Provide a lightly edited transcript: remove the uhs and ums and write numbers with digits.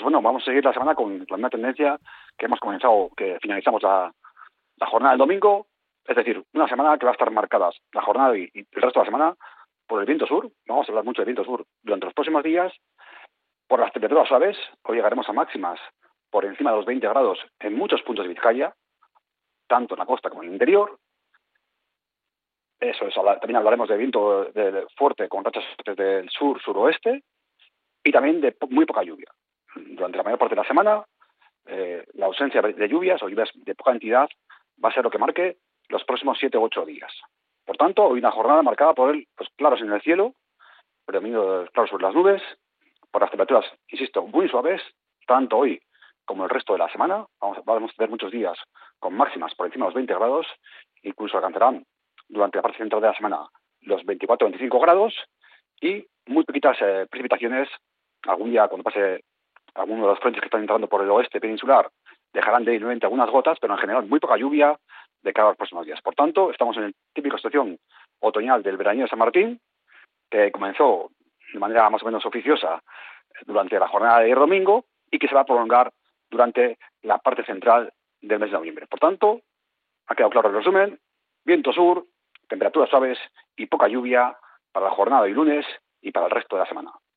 bueno, vamos a seguir la semana con la misma tendencia que hemos comenzado, que finalizamos la jornada del domingo, es decir, una semana que va a estar marcada la jornada y el resto de la semana por el viento sur. Vamos a hablar mucho del viento sur durante los próximos días, por las temperaturas suaves. Hoy llegaremos a máximas por encima de los 20 grados en muchos puntos de Vizcaya, tanto en la costa como en el interior. Eso es, también hablaremos de viento fuerte con rachas del sur-suroeste y también de muy poca lluvia. Durante la mayor parte de la semana, la ausencia de lluvias o lluvias de poca entidad va a ser lo que marque los próximos 7 u 8 días. Por tanto, hoy una jornada marcada por los claros en el cielo, predominio de claros sobre las nubes, por las temperaturas, insisto, muy suaves, tanto hoy como el resto de la semana. Vamos a tener muchos días con máximas por encima de los 20 grados, incluso alcanzarán durante la parte central de la semana los 24-25 grados y muy poquitas precipitaciones. Algún día, cuando pase alguno de los frentes que están entrando por el oeste peninsular, dejarán de ir nuevamente algunas gotas, pero en general muy poca lluvia de cara a los próximos días. Por tanto, estamos en la típica estación otoñal del veranillo de San Martín, que comenzó de manera más o menos oficiosa durante la jornada de ayer domingo y que se va a prolongar durante la parte central del mes de noviembre. Por tanto, ha quedado claro el resumen: viento sur, temperaturas suaves y poca lluvia para la jornada de hoy lunes y para el resto de la semana.